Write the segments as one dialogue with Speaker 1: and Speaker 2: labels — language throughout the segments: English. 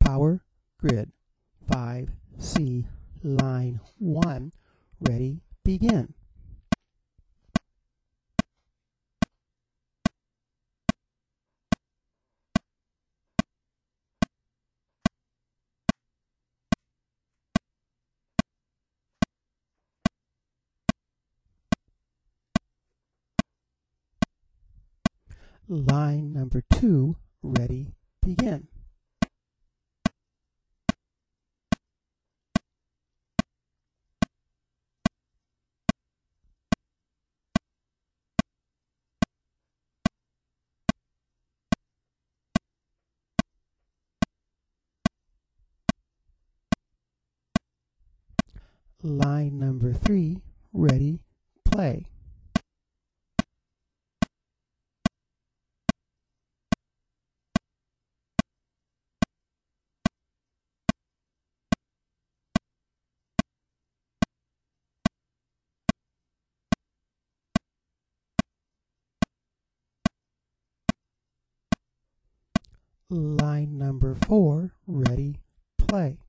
Speaker 1: Power Grid 5C line 1. Ready, begin. Line number 2, ready, begin. Line number 3, ready, play. Line number 4, ready, play.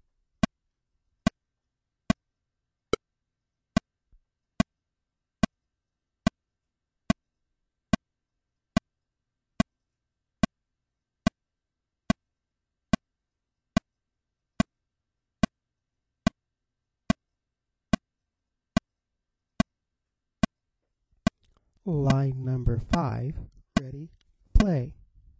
Speaker 1: Line number 5, ready, play.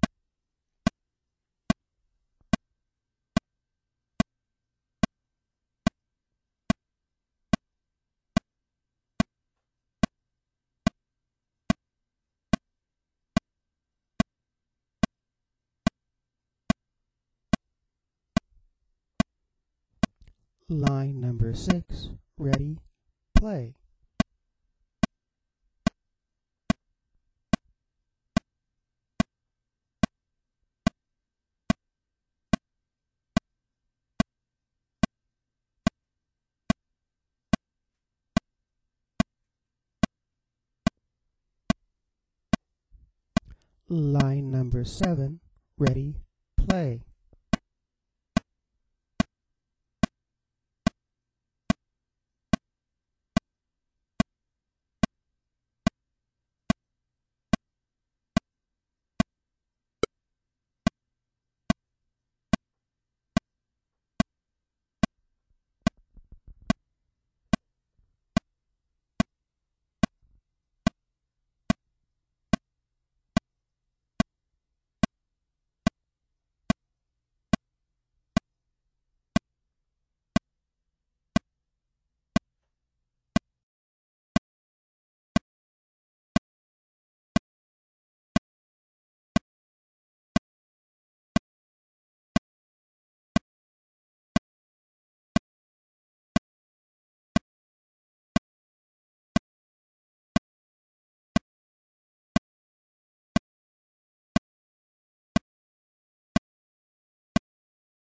Speaker 1: Line number 6, ready, play. Line number 7, ready, play.